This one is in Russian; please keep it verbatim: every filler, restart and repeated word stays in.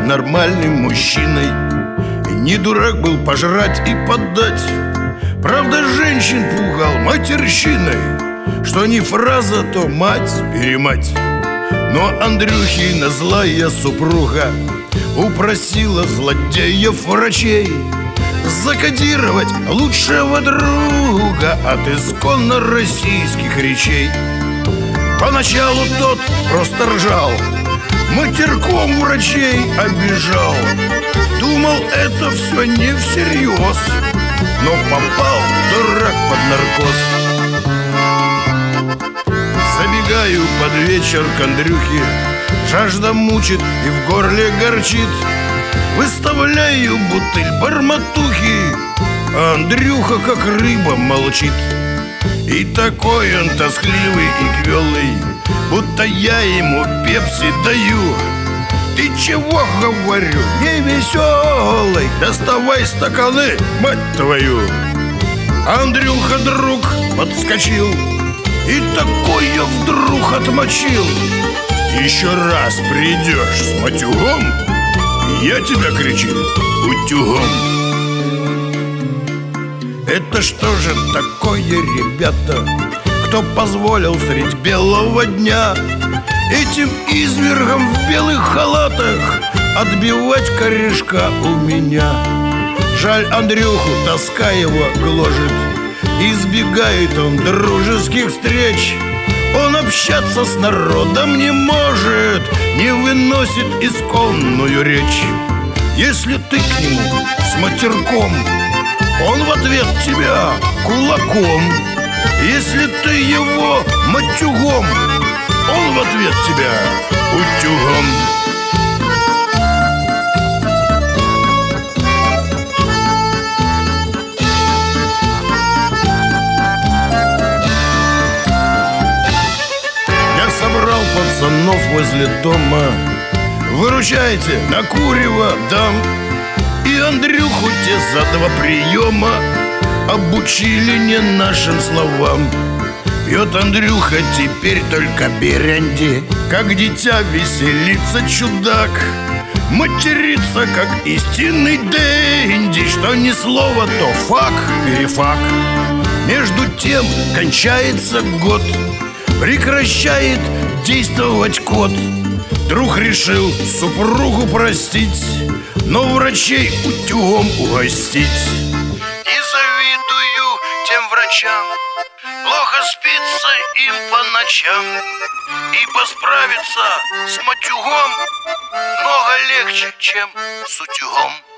нормальным мужчиной. И не дурак был пожрать и поддать. Правда, женщин пугал матерщиной, что не фраза, то мать-перемать. Но Андрюхина злая супруга упросила злодеев врачей закодировать лучшего друга от исконно российских речей. Поначалу тот просто ржал, матерком врачей обижал. Думал, это все не всерьез, но попал дурак под наркоз. Забегаю под вечер к Андрюхе, жажда мучит и в горле горчит. Выставляю бутыль барматухи, а Андрюха как рыба молчит. И такой он тоскливый и квелый, будто я ему пепси даю. Ты чего, говорю, не веселый? Доставай стаканы, мать твою. Андрюха, друг, подскочил и такой я вдруг отмочил. Еще раз придешь с матюгом, я тебя, кричу, утюгом. Это что же такое, ребята, кто позволил средь белого дня этим извергам в белых халатах отбивать корешка у меня? Жаль, Андрюху тоска его гложет, избегает он дружеских встреч. Он общаться с народом не может, не выносит исконную речь. Если ты к нему с матерком, он в ответ тебя кулаком. Если ты его матюгом, он в ответ тебя утюгом. Собрал пацанов возле дома, выручайте, на курево дам. И Андрюху те за два приема обучили не нашим словам. Пьет Андрюха теперь только беренди, как дитя веселится чудак. Матерится, как истинный дэнди, что ни слова, то фак-перефак. Между тем кончается год, прекращает действовать кот. Друг решил супругу простить, но врачей утюгом угостить. Не завидую тем врачам, плохо спится им по ночам, ибо справиться с матюгом много легче, чем с утюгом.